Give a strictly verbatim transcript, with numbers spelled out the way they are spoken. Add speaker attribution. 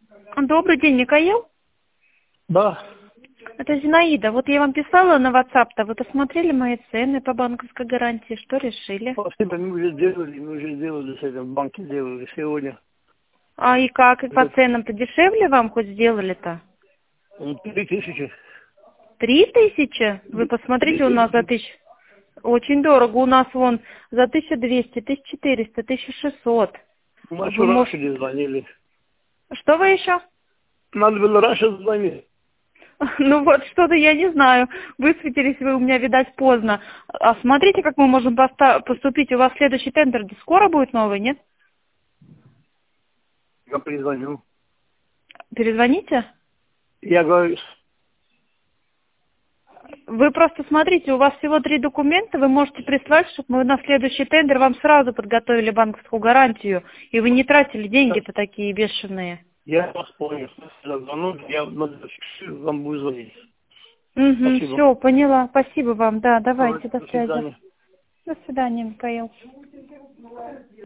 Speaker 1: Добрый день, Михаил.
Speaker 2: Да.
Speaker 1: Это Зинаида. Вот я вам писала на WhatsApp-то. Вы посмотрели мои цены по банковской гарантии? Что решили?
Speaker 2: Спасибо, мы уже сделали, мы уже сделали с этим, в банке сделали сегодня.
Speaker 1: А и как? И по
Speaker 2: Это,
Speaker 1: ценам-то дешевле вам хоть сделали-то?
Speaker 2: м, Три тысячи.
Speaker 1: Три тысячи? Вы
Speaker 2: Три три
Speaker 1: посмотрите, у нас за
Speaker 2: тысячи.
Speaker 1: тысячу. Очень дорого. У нас вон за тысячу двести, тысяча четыреста, тысяча шестьсот.
Speaker 2: Мы
Speaker 1: Вы
Speaker 2: еще раньше
Speaker 1: можете...
Speaker 2: не звонили.
Speaker 1: Что вы еще?
Speaker 2: Надо было раньше звонить.
Speaker 1: Ну вот, что-то я не знаю. Высветились вы у меня, видать, поздно. А смотрите, как мы можем поста- поступить. У вас следующий тендер скоро будет новый, нет?
Speaker 2: Я перезвоню.
Speaker 1: Перезвоните.
Speaker 2: Я говорю,
Speaker 1: Вы просто смотрите, у вас всего три документа, вы можете прислать, чтобы мы на следующий тендер вам сразу подготовили банковскую гарантию, и вы не тратили деньги-то такие бешеные.
Speaker 2: я вас понял. Я звоню, я вам буду звонить.
Speaker 1: Угу,
Speaker 2: Спасибо.
Speaker 1: все, поняла. Спасибо вам, да,
Speaker 2: Давай,
Speaker 1: давайте, до
Speaker 2: до
Speaker 1: связи.
Speaker 2: свидания.
Speaker 1: До свидания, Михаил.